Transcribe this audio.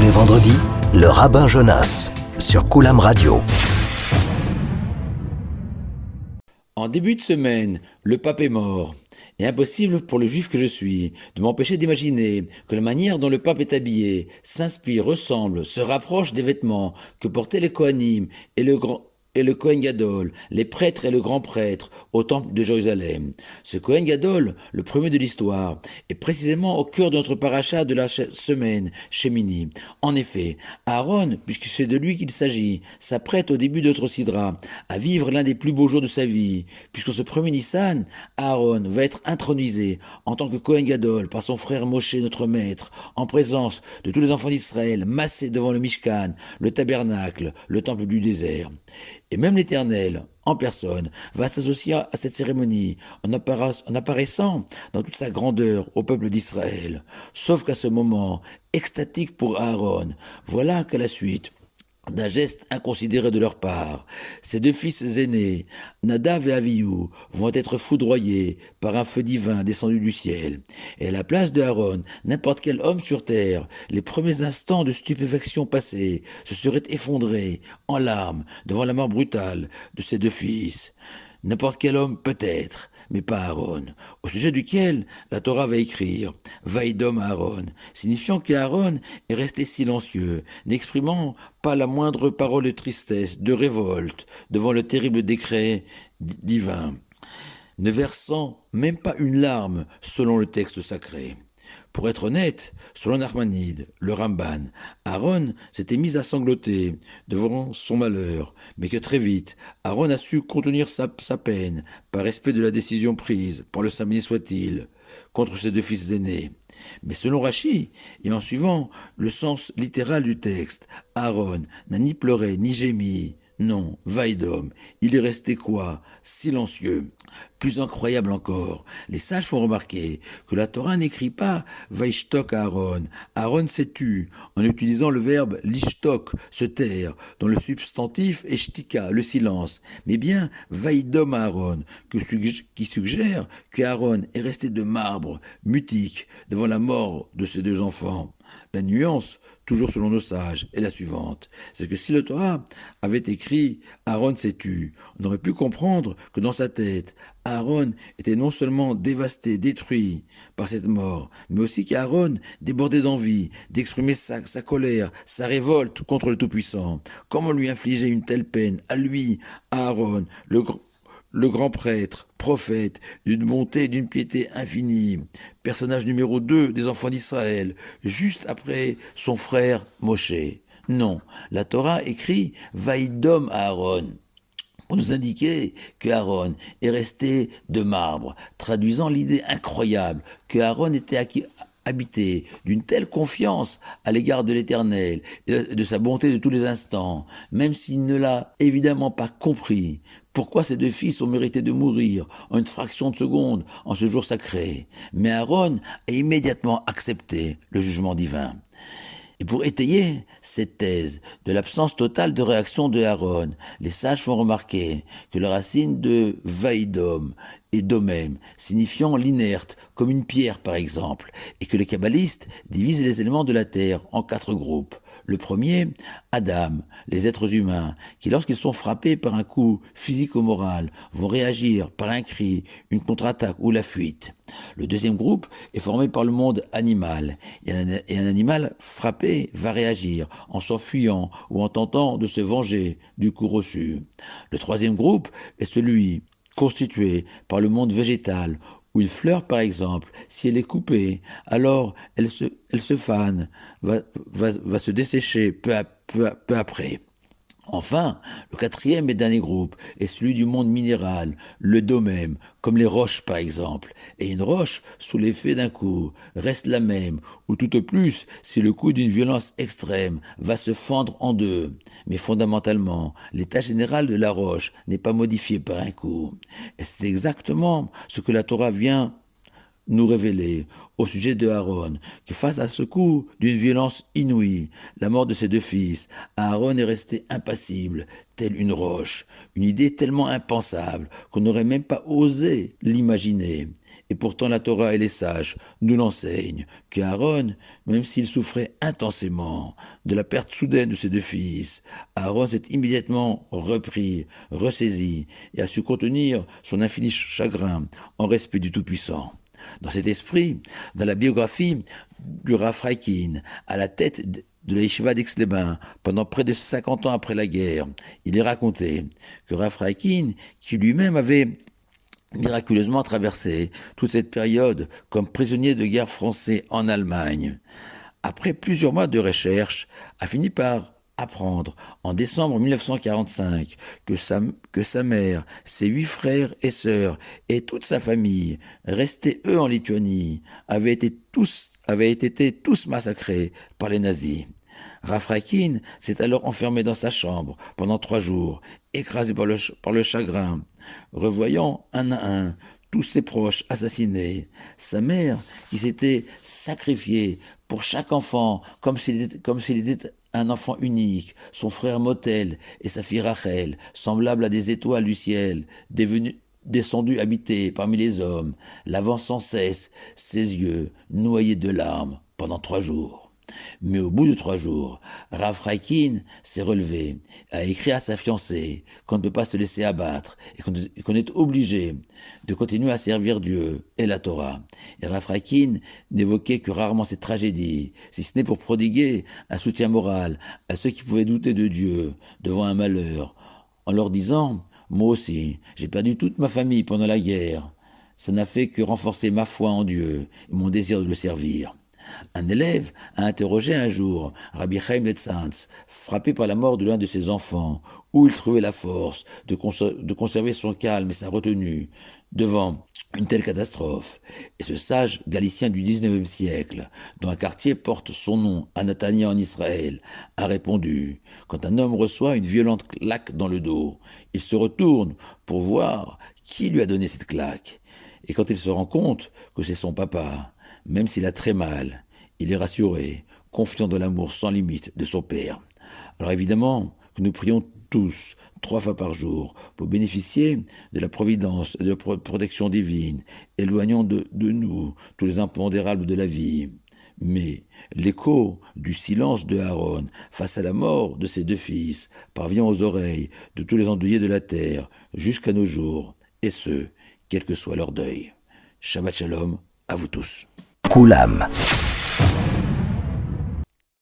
les vendredis, le rabbin Jonas sur Koulam Radio. En début de semaine, le pape est mort. Et impossible pour le juif que je suis de m'empêcher d'imaginer que la manière dont le pape est habillé s'inspire, ressemble, se rapproche des vêtements que portaient les Kohanim et le Kohen Gadol, les prêtres et le grand prêtre au temple de Jérusalem. Ce Kohen Gadol, le premier de l'histoire, est précisément au cœur de notre paracha de la semaine, Shemini. En effet, Aaron, puisque c'est de lui qu'il s'agit, s'apprête au début de notre sidra à vivre l'un des plus beaux jours de sa vie, puisque ce premier Nissan, Aaron va être intronisé en tant que Kohen Gadol par son frère Moshe, notre maître, en présence de tous les enfants d'Israël massés devant le Mishkan, le tabernacle, le temple du désert. Et même l'Éternel, en personne, va s'associer à cette cérémonie en apparaissant dans toute sa grandeur au peuple d'Israël. Sauf qu'à ce moment, extatique pour Aaron, voilà qu'à la suite d'un geste inconsidéré de leur part, ces deux fils aînés, Nadav et Avihu, vont être foudroyés par un feu divin descendu du ciel. Et à la place de Aaron, n'importe quel homme sur terre, les premiers instants de stupéfaction passés, se seraient effondrés en larmes devant la mort brutale de ces deux fils. N'importe quel homme peut-être, mais pas Aaron, au sujet duquel la Torah va écrire « Vaïdom Aaron », signifiant qu'Aaron est resté silencieux, n'exprimant pas la moindre parole de tristesse, de révolte, devant le terrible décret divin, ne versant même pas une larme selon le texte sacré. Pour être honnête, selon Nachmanide, le Ramban, Aaron s'était mis à sangloter devant son malheur, mais que très vite, Aaron a su contenir sa peine par respect de la décision prise, par le saint béni soit-il, contre ses deux fils aînés. Mais selon Rashi, et en suivant le sens littéral du texte, Aaron n'a ni pleuré ni gémi. Non, Vaïdom, il est resté quoi? Silencieux. Plus incroyable encore, les sages font remarquer que la Torah n'écrit pas Vaishtok Aaron. Aaron s'est tu, en utilisant le verbe lishtok, se taire, dont le substantif est shtika, le silence, mais bien Vaïdom Aaron, qui suggère qu'Aaron est resté de marbre, mutique, devant la mort de ses deux enfants. La nuance, toujours selon nos sages, est la suivante. C'est que si le Torah avait écrit « Aaron s'est tu », on aurait pu comprendre que dans sa tête, Aaron était non seulement dévasté, détruit par cette mort, mais aussi qu'Aaron débordait d'envie d'exprimer sa colère, sa révolte contre le Tout-Puissant. Comment lui infliger une telle peine à lui, à Aaron, le grand prêtre, prophète, d'une bonté et d'une piété infinie, personnage numéro 2 des enfants d'Israël, juste après son frère Moshe. Non, la Torah écrit « Vaïdom Aaron » pour nous indiquer que Aaron est resté de marbre, traduisant l'idée incroyable que Aaron était habité d'une telle confiance à l'égard de l'Éternel et de sa bonté de tous les instants, même s'il ne l'a évidemment pas compris. Pourquoi ces deux fils ont mérité de mourir en une fraction de seconde en ce jour sacré? Mais Aaron a immédiatement accepté le jugement divin. Et pour étayer cette thèse de l'absence totale de réaction de Aaron, les sages font remarquer que la racine de Vaïdom est domem, signifiant l'inerte, comme une pierre par exemple, et que les kabbalistes divisent les éléments de la terre en 4 groupes. Le premier, Adam, les êtres humains, qui lorsqu'ils sont frappés par un coup physique ou moral, vont réagir par un cri, une contre-attaque ou la fuite. Le deuxième groupe est formé par le monde animal, et un animal frappé va réagir en s'enfuyant ou en tentant de se venger du coup reçu. Le troisième groupe est celui constitué par le monde végétal, où une fleur, par exemple, si elle est coupée, alors elle se fane, va se dessécher peu après. Enfin, le quatrième et dernier groupe est celui du monde minéral, le domème, comme les roches par exemple. Et une roche, sous l'effet d'un coup, reste la même, ou tout au plus, si le coup d'une violence extrême va se fendre en deux. Mais fondamentalement, l'état général de la roche n'est pas modifié par un coup. Et c'est exactement ce que la Torah vient nous révéler au sujet de Aaron, que face à ce coup d'une violence inouïe, la mort de ses deux fils, Aaron est resté impassible, tel une roche, une idée tellement impensable qu'on n'aurait même pas osé l'imaginer. Et pourtant la Torah et les sages nous l'enseignent, qu'Aaron, même s'il souffrait intensément de la perte soudaine de ses deux fils, Aaron s'est immédiatement repris, ressaisi, et a su contenir son infini chagrin en respect du Tout-Puissant. Dans cet esprit, dans la biographie du Rav Freikin, à la tête de la Yeshiva d'Aix-les-Bains, pendant près de 50 ans après la guerre, il est raconté que Rav Freikin, qui lui-même avait miraculeusement traversé toute cette période comme prisonnier de guerre français en Allemagne, après plusieurs mois de recherche, a fini par apprendre en décembre 1945 que sa mère, ses 8 frères et sœurs et toute sa famille, restés eux en Lituanie, avaient été tous massacrés par les nazis. Rav Freikin s'est alors enfermé dans sa chambre pendant 3 jours, écrasé par le chagrin, revoyant un à un tous ses proches assassinés, sa mère qui s'était sacrifiée pour chaque enfant comme s'il était un enfant unique, son frère Motel et sa fille Rachel, semblables à des étoiles du ciel, descendus habités parmi les hommes, lavant sans cesse ses yeux noyés de larmes pendant 3 jours. Mais au bout de 3 jours, Rav Freikin s'est relevé, a écrit à sa fiancée qu'on ne peut pas se laisser abattre et qu'on est obligé de continuer à servir Dieu et la Torah. Et Rav Freikin n'évoquait que rarement cette tragédie, si ce n'est pour prodiguer un soutien moral à ceux qui pouvaient douter de Dieu devant un malheur, en leur disant « Moi aussi, j'ai perdu toute ma famille pendant la guerre. Ça n'a fait que renforcer ma foi en Dieu et mon désir de le servir. » Un élève a interrogé un jour Rabbi Chaim Letzantz, frappé par la mort de l'un de ses enfants, où il trouvait la force de conserver son calme et sa retenue devant une telle catastrophe. Et ce sage galicien du XIXe siècle, dont un quartier porte son nom à Natania en Israël, a répondu: quand un homme reçoit une violente claque dans le dos, il se retourne pour voir qui lui a donné cette claque. Et quand il se rend compte que c'est son papa, même s'il a très mal, il est rassuré, confiant dans l'amour sans limite de son Père. Alors évidemment que nous prions tous 3 fois par jour pour bénéficier de la providence et de la protection divine, éloignant de nous tous les impondérables de la vie. Mais l'écho du silence de Aaron face à la mort de ses 2 fils parvient aux oreilles de tous les endeuillés de la terre jusqu'à nos jours, et ce, quel que soit leur deuil. Shabbat Shalom à vous tous. Koulam.